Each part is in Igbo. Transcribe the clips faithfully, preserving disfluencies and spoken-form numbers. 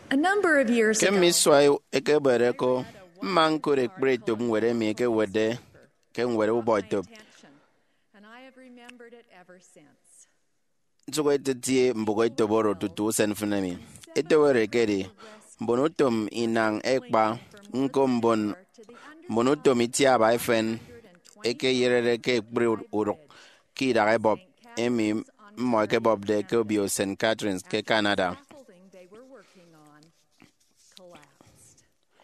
A number of years ke ago, mi swai eke bere ko man ko re pre to mwere mi ke wede ke nwere ubo to and I have remembered it ever since. zugo tie mbogo to boro tutu sen funemi ete were kedi bonotom inang ekba nkombon monotom itia ba fen eke yerere ke pre urok ki da bob emi mo ke bob de ke bio Saint Catharines ke Canada They were working on collapsed.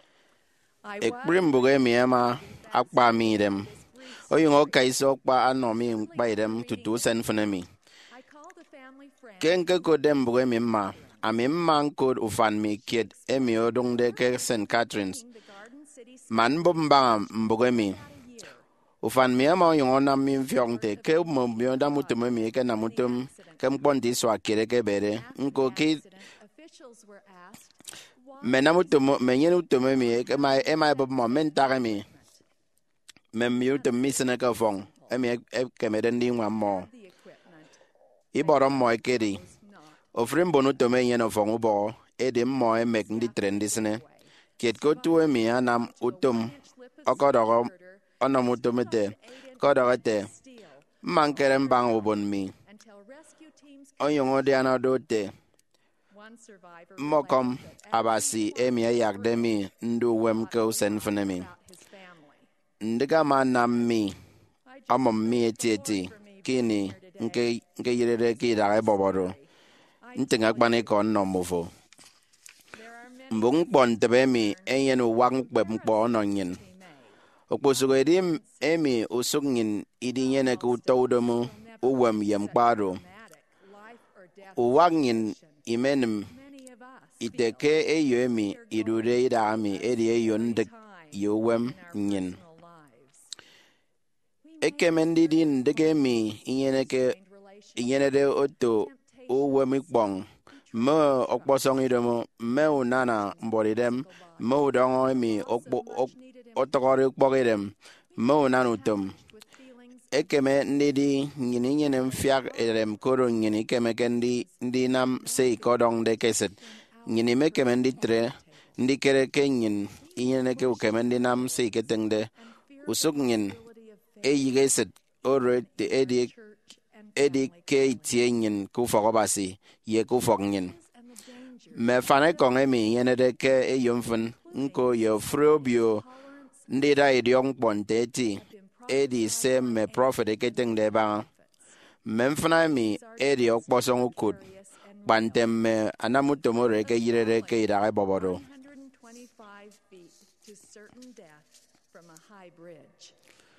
I ekpri mbogo emi ama akpa mi dem oyun o kai so pa anomi by dem tutu sen funemi I called a family friend. ken ke ko dem mbogo emi ma ami man ko ufan mi kiet emi odong de ke Saint Catharines The Garden City man bo mba mbogo emi ufan mi ama oyun ona mi fyong te ke mo mi onda mutum mi ke na mutum ke mpon di so akere ke bere nko ki officials were asked mena mutum menyen mutum mi ke mai e mai bo mo mentare mi mem mi utum mi sene ka fong emi e ke me den di nwa mo the equipment iboro mo ekedi not ofrim bonu to me yen ofong ubo ede mo e mek ndi trendi sene kiet ko tu mi anam utum okodogo onam utumete kodogote mankerem bang ubon mi until rescue teams oyongo de anadote one survivor mokom abasi emi yakdemi ndu wem ko sen funemi his family. ndiga manam mi amom mi etieti kini nke nke yirere ki da ebobodo ntinga kpani ko no mofo There are many mbung pon tebe mi enyen wang pep mpo no nyin okposugo edim emi usungin idinyene ku tawdomu uwam yam kpado life or death uwangin imenim many of us iteke eyo emi idude ida ami edi eyo ndek yowem nyin personal lives. ekemendi din ndeke mi inyeneke inyenede oto uwem ikpong me okposong idomo me unana mboridem me udongo emi okpo otogori ukpogidem me unan utum With feelings ekeme ndidi nyini nyene mfiak edem koro nyini keme kendi ndi nam sei kodong de keset nyini me keme ndi tre ndi kere ke nyin inyene ke ukeme ndi nam sei ketengde usuk nyin eyi keset ore te edi church and edi ke itie nyin ku fogobasi ye ku fog nyin and the danger me fane kong emi nyene de ke eyomfun nko yo frobio ndi da idiong ponte ti edi se me prophet eketeng de ba memfana mi edi okposong ukut bantem me anamutomore ke yirere ke ida bobodo one hundred twenty-five feet to certain death from a high bridge.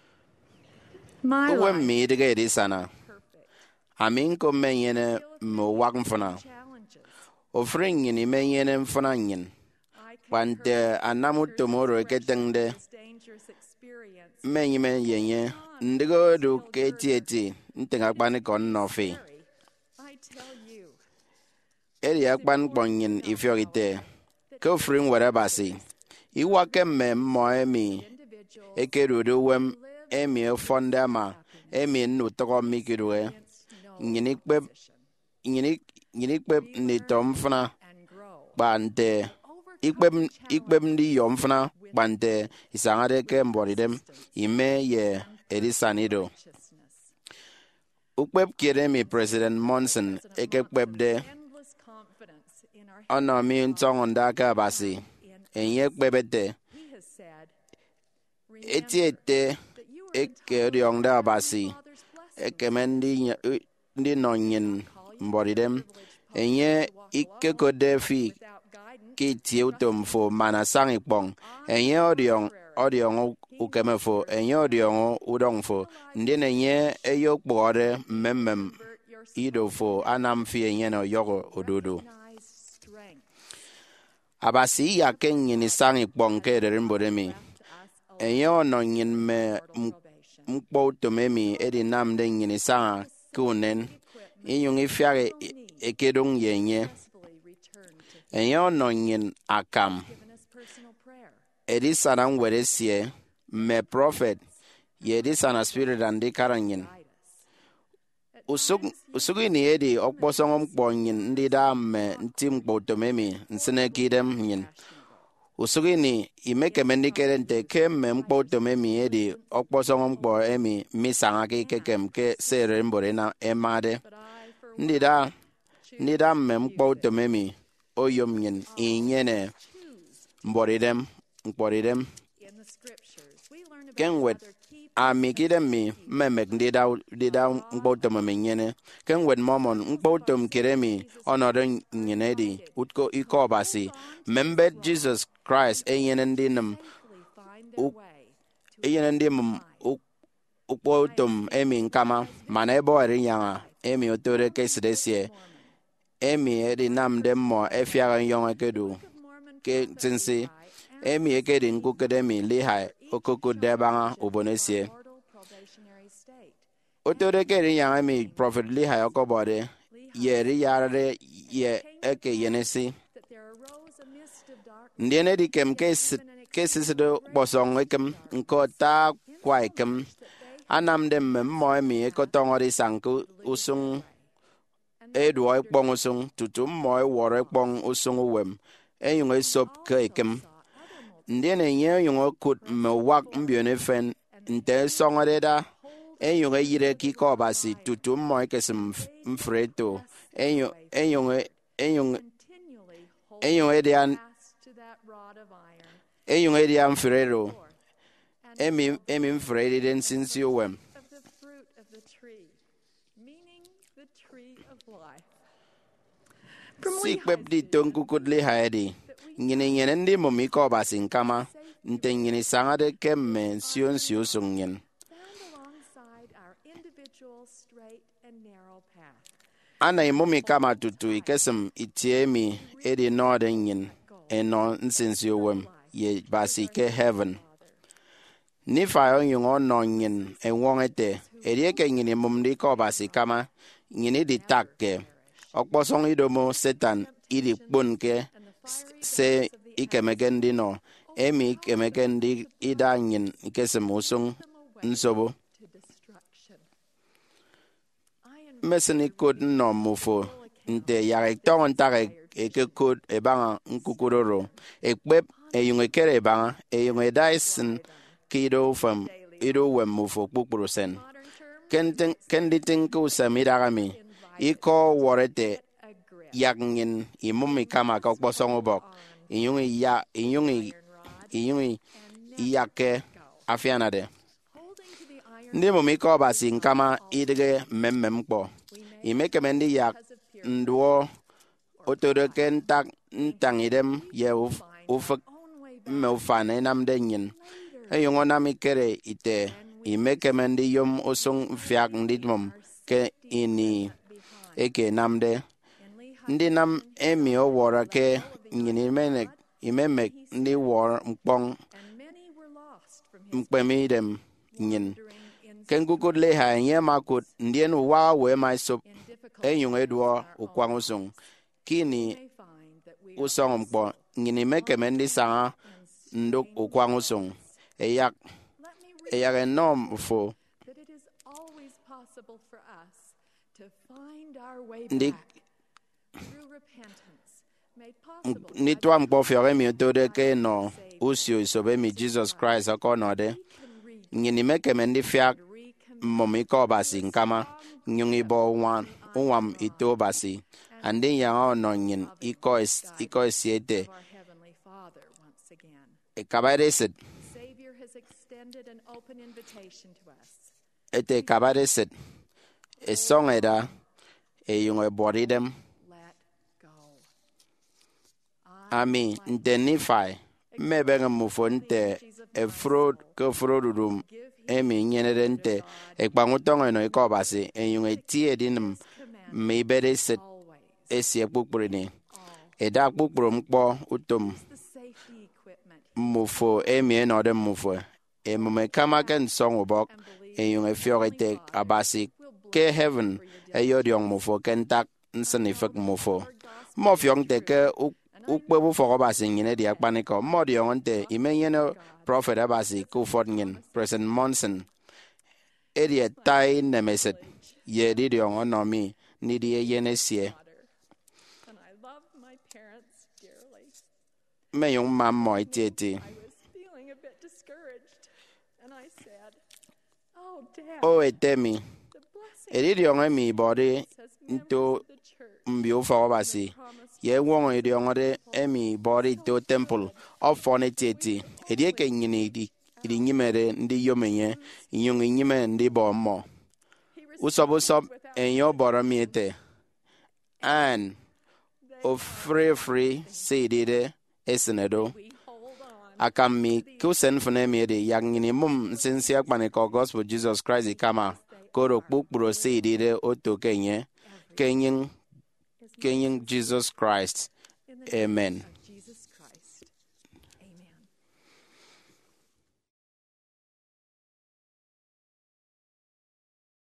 My uwe life mi dige edi sana perfect. amin ko menyene mo wak mfana Challenges. ofring ni menyene mfana nyin I bante anamutomore keteng de this dangerous experience. menyime yenye ndigo du ke tieti ntenga kpani kon no fi I tell you, eri akpan kponyin ifiorite ko fring whatever si iwa kemme mo emi individuals ekerudu wem emi fondama emi nu togo mikirue nyini kpep nyini nyini kpep ni tomfna and grow. bante ikpep ikpep ndi yomfna bante isangade ke mboridem ime ye erisanido Righteousness. ukpep kire mi President Monson eke kpep de Endless confidence in our ono mi ntong ndaka basi enye kpebete He has said, eti ete eke riong da basi ekemendi ndi nonyin mboridem enye ikekode fi without guidance, ki tiutum fo manasang ikpong enye odiong odiong ukemefo enye odiong udong fo ndine enye eyo kpore mmemmem ido fo anam fi enye no yogo ododo recognize strength. abasi ya kenyini sang ikpong ke derimbodemi enye ono nyin me mkpo utomemi edi nam de nyini sang kunen inyung ifiare ekedong yenye Successfully return to enye ono nyin akam given us personal prayer. edi sana ngwere sie me prophet ye edi sana spirit andi karanyin Guide us. usuk usugini edi okposong mkponyin ndida me ntim kpotomemi nsenekidem nyin usugini imekemendikere nte kemme mkpotomemi edi okposong mkpo emi misanga ke kekem ke sere mborena emade ndida ndida me mkpotomemi oyom nyin inyene mboridem mkporidem kenwet ami kidem mi memek ndida ndida mkpotomemi nyene kenwet momon mkpotom kiremi onodo nyene di utko ikobasi membe Jesus Christ enyene ndinam enyene ndim ukpotom emi nkama mana ebo eri yanga emi otore kesedesie emi edi nam demmo efiaga yonga kedu ke tinsi emi ekedi nkukademi lihai okoko debanga obonesie otore kedi yanga emi prophet lihai okobode yeri yare ye eke yenesi ndiene dikem kes kesisido bosong ekem nkota kwaikem anam dem memmo emi ekotongori sanku usung edu ekpong usung tutum mo ewore ekpong usung uwem enyung esop ke ekem ndiene nye yung okut mewak mbione fen nte songoreda enyung eyire kikobasi tutum mo ekesim mfreto enyung enyung enyung enyung edian enyung edian mfredo emi emi mfredi den sinsi uwem sikpep di tonkukut lihayedi nyine nyene ndi momi ko basi nkama nte nyine sangade kemme sion sio sungyen ana imomi kama tutu ikesem itiemi edi norden nyin eno nsensio wem ye basi ke heaven ni fa onyung ono nyin enwongete erieke nyine mumdi ko basi kama nyine di takke okposong idomo Satan idi kponke se ikemekendi no emi ikemekendi idanyin ikesem usung nsobo meseni kod no mufo nte yare tongon tare eke kod ebanga nkukuroro ekpep eyung ekere ebanga eyung edaisen kido fam ido wem mufo kpukpurusen kenten kenditin ku samidagami iko worete yaknyin imumi kama ka okposong obok inyungi ya inyungi inyungi iyake afianade ndi mumi ko basi nkama idige memmem kpo imekemendi yak ndwo otoroke ntak ntangidem ye uf ufak me ufane namde nyin eyongo namikere ite imekemendi yom osong fiak ndidmom ke ini eke namde ndị nam emi owora ke nyini menek imemek ndị wor mkpong mkpemidem nyin kenkukut leha nye makut ndien wa we mai sop enyung edwo ukwang usung kini usong mkpo nyini mekeme ndị sanga nduk ukwang usung eyak eyak enom fo ndi nitwa mkpo fiore mi otode ke no usio isobe mi Jesus Christ akonode nyini mekeme ndi fiak momi ko basi nkama nyungi bo wan unwam ito basi andi yang ono nyin iko is iko siete e kabareset ete kabareset e songeda e yung e boridem ami ntenify mebega mufonte e fraud ko fraudum emi nyenere nte e kpangutongo no ikobasi e yung e tie dinum me bere set esi ekpukpurini e da kpukpuru mkpo utum mufo emi enode mufo e mume kama ken song obok e yung e fiorete abasi ke heaven e yodiong mufo kentak nsanifek mufo mo fiong te ke ukpebu foko basi nyine di akpaniko mo di onte imenyene prophet abasi ku fort nyin President Monson edi tai nemeset ye di diong ono mi ni di ye ne sie daughter, and I loved my parents dearly. me yung mam moi tie ti I was feeling a bit discouraged, and I said, "Oh, Dad, o etemi the blessing e di diong mi body as members to of the church mbio fa basi ye wong e diong de emi body to temple of fornitity e di ke nyini di di nyimere ndi yomenye yung nyime ndi bo mo usop usop en yo boro miete and of free free say de esenedo we hold on." akami kusen fune mi de yang ni mum sinsia kpane ko gospel Jesus Christ kama koro kpukpuro say de oto kenye kenyin kenyin Jesus Christ. Amen.